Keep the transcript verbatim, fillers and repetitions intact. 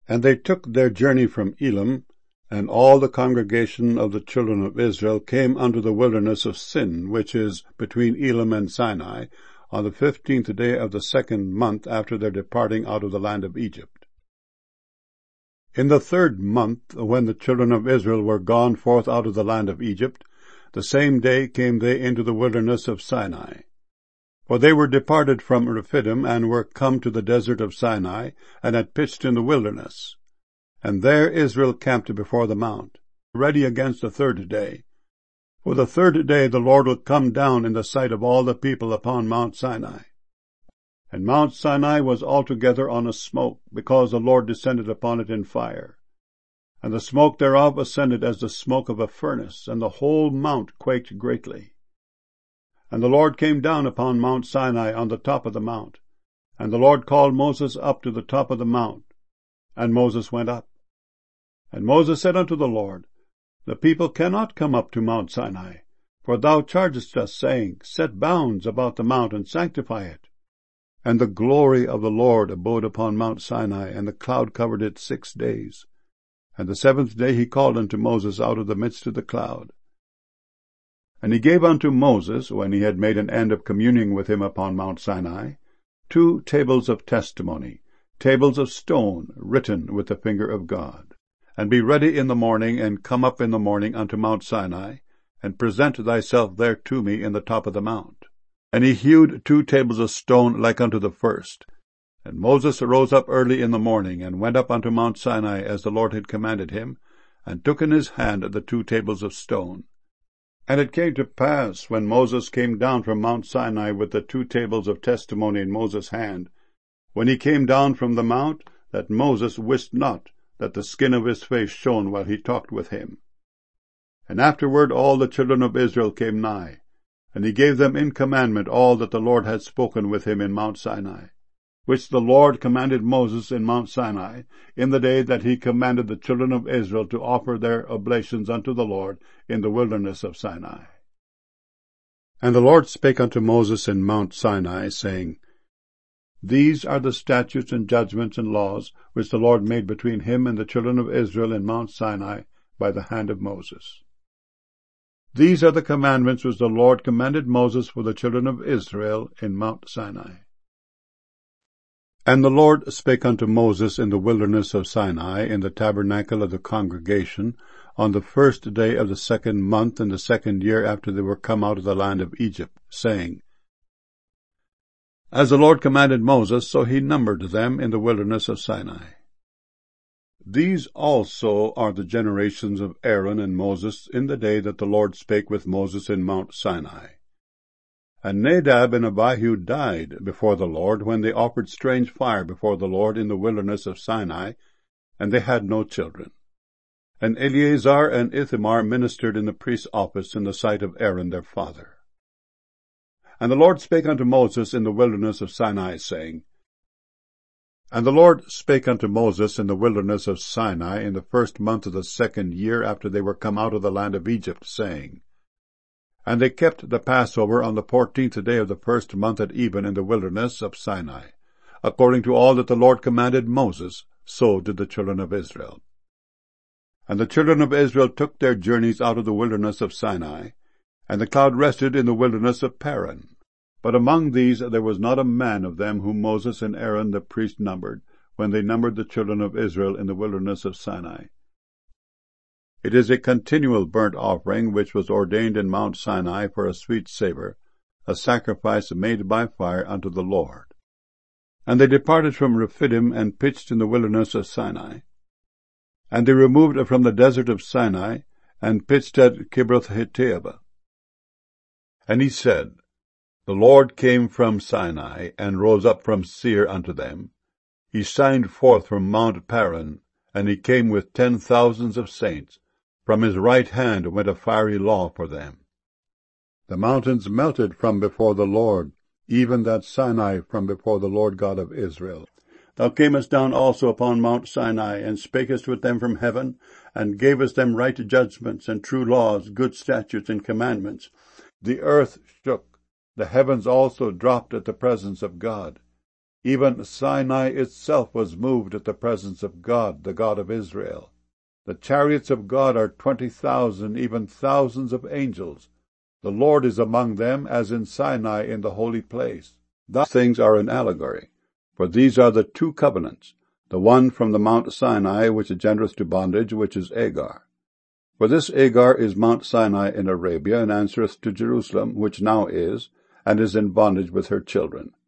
And they took their journey from Elim, and all the congregation of the children of Israel came unto the wilderness of Sin, which is between Elim and Sinai, on the fifteenth day of the second month after their departing out of the land of Egypt. In the third month, when the children of Israel were gone forth out of the land of Egypt, the same day came they into the wilderness of Sinai. For they were departed from Rephidim, and were come to the desert of Sinai, and had pitched in the wilderness. And there Israel camped before the mount, ready against the third day. For the third day the Lord will come down in the sight of all the people upon Mount Sinai. And Mount Sinai was altogether on a smoke, because the Lord descended upon it in fire. And the smoke thereof ascended as the smoke of a furnace, and the whole mount quaked greatly. And the Lord came down upon Mount Sinai on the top of the mount. And the Lord called Moses up to the top of the mount. And Moses went up. And Moses said unto the Lord, The people cannot come up to Mount Sinai, for thou chargest us, saying, Set bounds about the mount, and sanctify it. And the glory of the Lord abode upon Mount Sinai, and the cloud covered it six days. And the seventh day he called unto Moses out of the midst of the cloud. And he gave unto Moses, when he had made an end of communing with him upon Mount Sinai, two tables of testimony, tables of stone, written with the finger of God. And be ready in the morning, and come up in the morning unto Mount Sinai, and present thyself there to me in the top of the mount. And he hewed two tables of stone like unto the first. And Moses arose up early in the morning, and went up unto Mount Sinai, as the Lord had commanded him, and took in his hand the two tables of stone. And it came to pass, when Moses came down from Mount Sinai with the two tables of testimony in Moses' hand, when he came down from the mount, that Moses wist not that the skin of his face shone while he talked with him. And afterward all the children of Israel came nigh, and he gave them in commandment all that the Lord had spoken with him in Mount Sinai, which the Lord commanded Moses in Mount Sinai, in the day that he commanded the children of Israel to offer their oblations unto the Lord in the wilderness of Sinai. And the Lord spake unto Moses in Mount Sinai, saying, These are the statutes and judgments and laws which the Lord made between him and the children of Israel in Mount Sinai by the hand of Moses. These are the commandments which the Lord commanded Moses for the children of Israel in Mount Sinai. And the Lord spake unto Moses in the wilderness of Sinai, in the tabernacle of the congregation, on the first day of the second month in the second year after they were come out of the land of Egypt, saying, As the Lord commanded Moses, so he numbered them in the wilderness of Sinai. These also are the generations of Aaron and Moses in the day that the Lord spake with Moses in Mount Sinai. And Nadab and Abihu died before the Lord when they offered strange fire before the Lord in the wilderness of Sinai, and they had no children. And Eleazar and Ithamar ministered in the priest's office in the sight of Aaron their father. And the Lord spake unto Moses in the wilderness of Sinai, saying, And the Lord spake unto Moses in the wilderness of Sinai in the first month of the second year after they were come out of the land of Egypt, saying, And they kept the Passover on the fourteenth day of the first month at even in the wilderness of Sinai. According to all that the Lord commanded Moses, so did the children of Israel. And the children of Israel took their journeys out of the wilderness of Sinai, and the cloud rested in the wilderness of Paran. But among these there was not a man of them whom Moses and Aaron the priest numbered, when they numbered the children of Israel in the wilderness of Sinai. It is a continual burnt offering which was ordained in Mount Sinai for a sweet savour, a sacrifice made by fire unto the Lord. And they departed from Rephidim, and pitched in the wilderness of Sinai. And they removed from the desert of Sinai, and pitched at Kibroth-Hattaavah. And he said, The Lord came from Sinai, and rose up from Seir unto them. He shined forth from Mount Paran, and he came with ten thousands of saints. From his right hand went a fiery law for them. The mountains melted from before the Lord, even that Sinai from before the Lord God of Israel. Thou camest down also upon Mount Sinai, and spakest with them from heaven, and gavest them right judgments, and true laws, good statutes, and commandments. The earth shook, the heavens also dropped at the presence of God. Even Sinai itself was moved at the presence of God, the God of Israel. The chariots of God are twenty thousand, even thousands of angels. The Lord is among them, as in Sinai in the holy place. Thus things are an allegory, for these are the two covenants, the one from the Mount Sinai, which engendereth to bondage, which is Agar. For this Agar is Mount Sinai in Arabia, and answereth to Jerusalem, which now is, and is in bondage with her children.